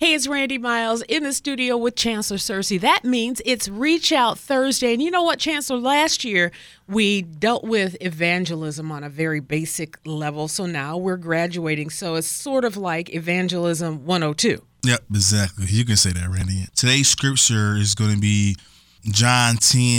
Hey, it's Randy Miles in the studio with Chancellor Cersei. That means it's Reach Out Thursday. And you know what, Chancellor? Last year, we dealt with evangelism on a very basic level. So now we're graduating. So it's sort of like Evangelism 102. Yep, exactly. You can say that, Randy. Today's scripture is going to be John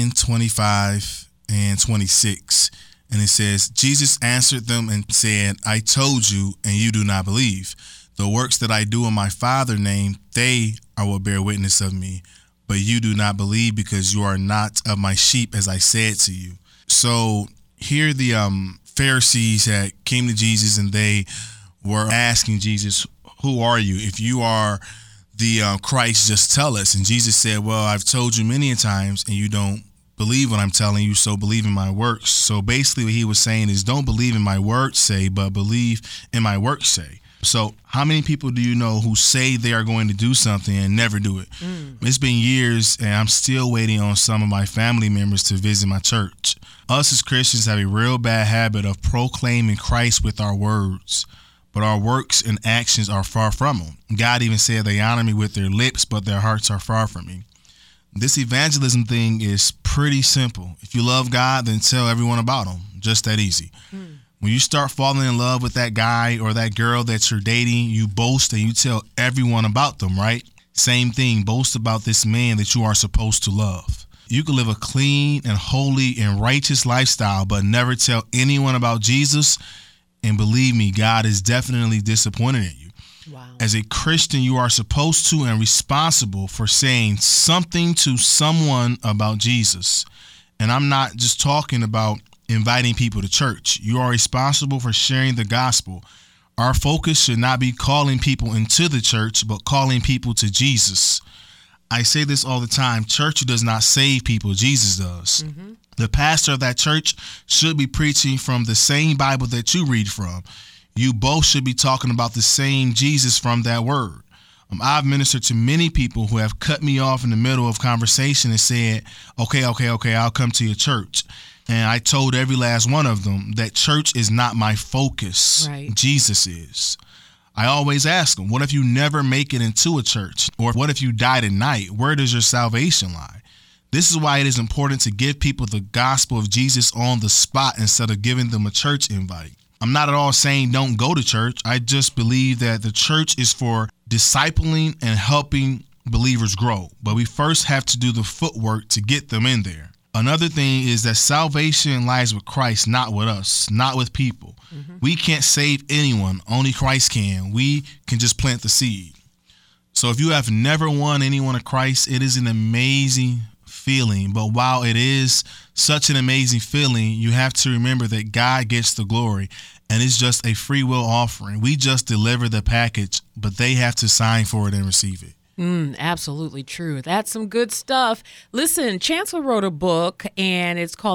10:25 and 26. And it says, Jesus answered them and said, I told you, and you do not believe. The works that I do in my Father's name, they are what bear witness of me. But you do not believe because you are not of my sheep, as I said to you. So here the Pharisees had came to Jesus and they were asking Jesus, who are you? If you are the Christ, just tell us. And Jesus said, well, I've told you many times and you don't believe what I'm telling you, so believe in my works. So basically what he was saying is don't believe in my words say, but believe in my works say. So how many people do you know who say they are going to do something and never do it? It's been years and I'm still waiting on some of my family members to visit my church. Us as Christians have a real bad habit of proclaiming Christ with our words, but our works and actions are far from him. God even said they honor me with their lips, but their hearts are far from me. This evangelism thing is pretty simple. If you love God, then tell everyone about him. Just that easy. When you start falling in love with that guy or that girl that you're dating, you boast and you tell everyone about them, right? Same thing, boast about this man that you are supposed to love. You can live a clean and holy and righteous lifestyle, but never tell anyone about Jesus. And believe me, God is definitely disappointed in you. Wow. As a Christian, you are supposed to and responsible for saying something to someone about Jesus. And I'm not just talking about inviting people to church. You are responsible for sharing the gospel. Our focus should not be calling people into the church, but calling people to Jesus. I say this all the time. Church does not save people. Jesus does. The pastor of that church should be preaching from the same Bible that you read from. You both should be talking about the same Jesus from that word. I've ministered to many people who have cut me off in the middle of conversation and said, okay, I'll come to your church. And I told every last one of them that church is not my focus. Right. Jesus is. I always ask them, what if you never make it into a church? Or what if you die tonight? Where does your salvation lie? This is why it is important to give people the gospel of Jesus on the spot instead of giving them a church invite. I'm not at all saying don't go to church. I just believe that the church is for discipling and helping believers grow. But we first have to do the footwork to get them in there. Another thing is that salvation lies with Christ, not with us, not with people. We can't save anyone. Only Christ can. We can just plant the seed. So if you have never won anyone to Christ, it is an amazing feeling. But while it is such an amazing feeling, you have to remember that God gets the glory and it's just a free will offering. We just deliver the package, but they have to sign for it and receive it. Absolutely true. That's some good stuff. Listen, Chancellor wrote a book and it's called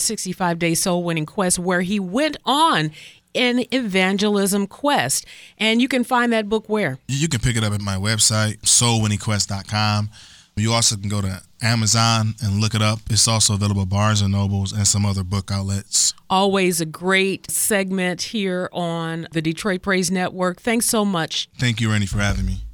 365 Day Soul Winning Quest, where he went on an evangelism quest. And you can find that book where? You can pick it up at my website, soulwinningquest.com. You also can go to Amazon and look it up. It's also available at Barnes & Nobles and some other book outlets. Always a great segment here on the Detroit Praise Network. Thanks so much. Thank you, Randy, for having me.